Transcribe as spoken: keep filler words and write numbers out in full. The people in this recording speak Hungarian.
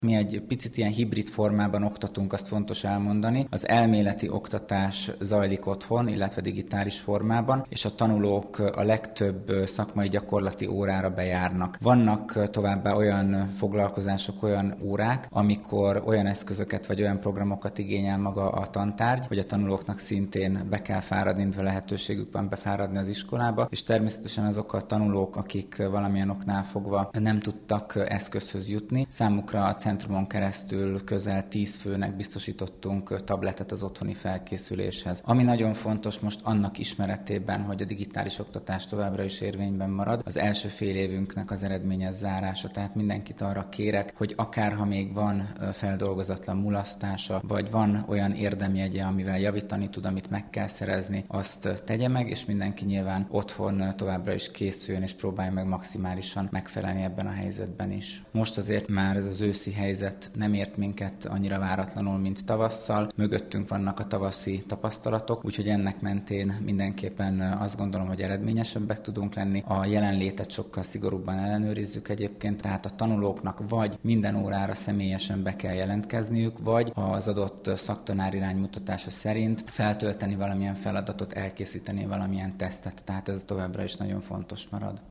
Mi egy picit ilyen hibrid formában oktatunk, azt fontos elmondani. Az elméleti oktatás zajlik otthon, illetve digitális formában, és a tanulók a legtöbb szakmai gyakorlati órára bejárnak. Vannak továbbá olyan foglalkozások, olyan órák, amikor olyan eszközöket vagy olyan programokat igényel maga a tantárgy, hogy a tanulóknak szintén be kell fáradni, illetve lehetőségük van befáradni az iskolába, és természetesen azok a tanulók, akik valamilyen oknál fogva nem tudtak eszközhöz jutni, számukra a centrumon keresztül közel tíz főnek biztosítottunk tabletet az otthoni felkészüléshez. Ami nagyon fontos most annak ismeretében, hogy a digitális oktatás továbbra is érvényben marad, az első fél évünknek az eredményes zárása, tehát mindenkit arra kérek, hogy akárha még van feldolgozatlan mulasztása, vagy van olyan érdemjegye, amivel javítani tud, amit meg kell szerezni, azt tegye meg, és mindenki nyilván otthon továbbra is készüljön, és próbálja meg maximálisan megfelelni ebben a helyzetben is. Most azért már ez az őszi helyzet nem ért minket annyira váratlanul, mint tavasszal. Mögöttünk vannak a tavaszi tapasztalatok, úgyhogy ennek mentén mindenképpen azt gondolom, hogy eredményesebbek tudunk lenni. A jelenlétet sokkal szigorúbban ellenőrizzük egyébként, tehát a tanulóknak vagy minden órára személyesen be kell jelentkezniük, vagy az adott szaktanár iránymutatása szerint feltölteni valamilyen feladatot, elkészíteni valamilyen tesztet, tehát ez továbbra is nagyon fontos marad.